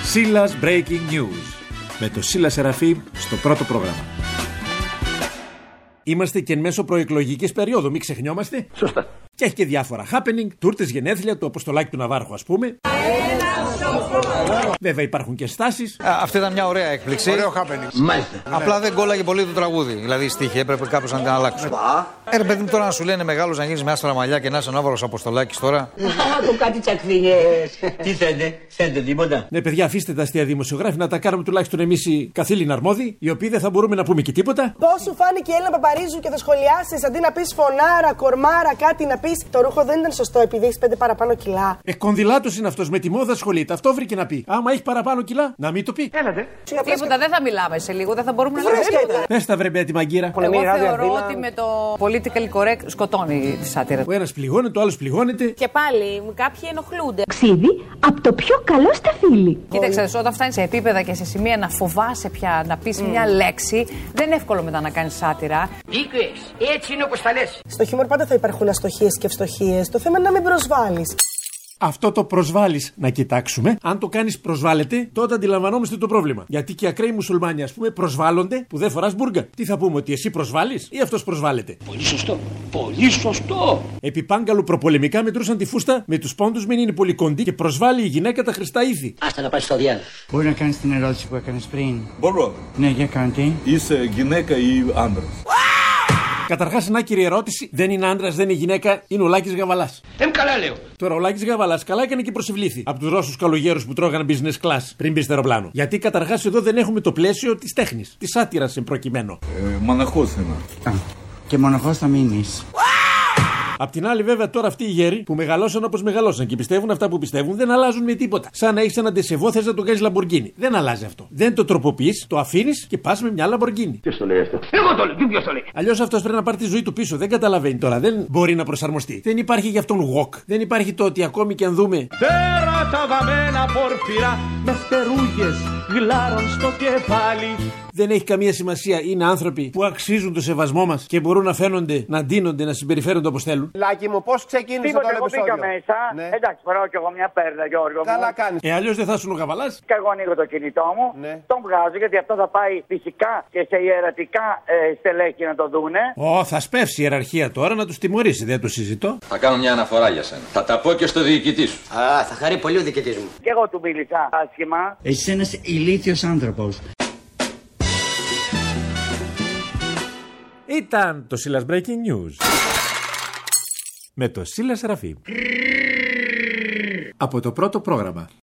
Σίλας Breaking News με το Σίλα Σεραφείμ στο πρώτο πρόγραμμα. Είμαστε και εν μέσω προεκλογικής περίοδου, μην ξεχνιόμαστε. Σωστά. Και έχει και διάφορα happening, τούρτες γενέθλια, το Αποστολάκι του Ναβάρχου, ας πούμε. Βέβαια υπάρχουν και στάσεις. Αυτή ήταν μια ωραία έκπληξη. Ωραίο happening. Μάλιστα. Απλά δεν κόλλαγε πολύ το τραγούδι. Δηλαδή η στίχη έπρεπε κάπως να την αλλάξουν. Ρε παιδί μου, τώρα να σου λένε μεγάλος να γίνεις με άστρα μαλλιά και να είσαι Ναύαρχος Αποστολάκης τώρα. Άκου κάτι τσακδίγες. Τι θέλετε τίποτα? Ναι, παιδιά, αφήστε τα αστεία δημοσιογράφοι να τα κάνουμε τουλάχιστον εμείς οι καθήλυνα αρμόδιοι, οι οποίοι δεν θα μπορούμε να πούμε και τίποτα. Πώς σου φάνηκε η Έλληνα Παπαρίζου και θα σχολιάσεις αντί να πεις φωνάρα, κορμάρα, κάτι να πεις το ρούχο δεν ήταν σωστό επειδή έχεις 5 παραπάνω κιλά. Κονδυλάτος είναι αυτός, με τη μόδα ασχολείται. Αυτό βρήκε να πει. Άμα έχει παραπάνω κιλά, να μην το πει. Έλατε. Τίποτα, δεν θα μιλάμε σε λίγο, δεν θα μπορούμε να λέμε. Πες τα βρε τη μαγκύρα. Εγώ θεωρώ ότι με το political correct σκοτώνει τη σάτυρα. Ο ένας πληγώνεται, ο άλλος πληγώνεται. Και πάλι κάποιοι ενοχλούνται. Ξύδι από το πιο καλό σταφύλι. Κοίταξε, όταν φτάνει σε επίπεδα και σε σημεία να φοβάσαι πια να πει μια λέξη, δεν είναι εύκολο μετά να κάνει σάτυρα. Δίκιο έχεις. Έτσι είναι όπως τα λες. Στο χιούμορ πάντα θα υπάρχουν αστοχίες και ευστοχίες. Το θέμα είναι να μην προσβάλλεις. Αυτό το προσβάλλεις να κοιτάξουμε. Αν το κάνεις προσβάλλεται, τότε αντιλαμβανόμαστε το πρόβλημα. Γιατί και οι ακραίοι μουσουλμάνοι, ας πούμε, προσβάλλονται που δεν φοράς μπουργκα. Τι θα πούμε, ότι εσύ προσβάλλεις ή αυτός προσβάλλεται? Πολύ σωστό. Πολύ σωστό. Επί Πάγκαλου προπολεμικά μετρούσαν τη φούστα με τους πόντους, μην είναι πολύ κοντή και προσβάλλει η γυναίκα τα χρηστά ήθη. Άστα να πάει στο διάλογο. Μπορεί να κάνεις την ερώτηση που έκανες πριν? Μπορώ. Ναι, για κάντε. Είσαι γυναίκα ή άντρας? Καταρχάς, ένα άκυρη ερώτηση. Δεν είναι άντρας, δεν είναι γυναίκα, είναι ο Λάκης Γαβαλάς. Καλά λέω. Τώρα ο Λάκης Γαβαλάς καλά έκανε και προσευλήθη από τους Ρώσους καλογέρους που τρώγαν business class πριν μπει στο αεροπλάνο. Γιατί καταρχάς εδώ δεν έχουμε το πλαίσιο της τέχνης, της σάτυρας εν προκειμένου. Μοναχός είμαι. Και μοναχός θα μείνεις. Απ' την άλλη, βέβαια, τώρα αυτοί οι γέροι που μεγαλώσαν όπως μεγαλώσαν και πιστεύουν αυτά που πιστεύουν δεν αλλάζουν με τίποτα. Σαν να έχεις έναν ντεσεβό, θες να το κάνεις Λαμποργκίνι. Δεν αλλάζει αυτό. Δεν το τροποποιείς, το αφήνεις και πας με μια Λαμποργκίνι. Ποιος το λέει αυτό? Εγώ το λέω. Ποιος το λέει? Αλλιώς αυτός πρέπει να πάρει τη ζωή του πίσω. Δεν καταλαβαίνει τώρα. Δεν μπορεί να προσαρμοστεί. Δεν υπάρχει γι' αυτόν walk. Δεν υπάρχει το ότι ακόμη και αν δούμε. Τέρατα βαμμένα πορφυρά με φτερούγες γλάρων στο κεφάλι. Δεν έχει καμία σημασία. Είναι άνθρωποι που αξίζουν το σεβασμό μας και μπορούν να φαίνονται, να ντύνονται, να συμπεριφέρονται όπως θέλουν. Λάκη μου, πώς ξεκίνησε το επεισόδιο? Μπήκα μέσα. Ναι. Εντάξει, φοράω κι εγώ μια πέρδα, Γιώργο. Καλά κάνεις. Αλλιώς δεν θα ήσουν ο Γαβαλάς. Και εγώ ανοίγω το κινητό μου. Ναι. Τον βγάζω γιατί αυτό θα πάει φυσικά και σε ιερατικά στελέχη να το δούνε. Θα σπεύσει η ιεραρχία τώρα να τους τιμωρήσει. Δεν το συζητώ. Θα κάνω μια αναφορά για σένα. Θα τα πω και στο διοικητή σου. Θα χαρεί πολύ ο διοικητής μου. Και εγώ του μίλησα άσχημα. Εσύ ένας ηλίθιος άνθρωπος. Ήταν το Σίλας Breaking News με το Σίλα Σεραφείμ από το πρώτο πρόγραμμα.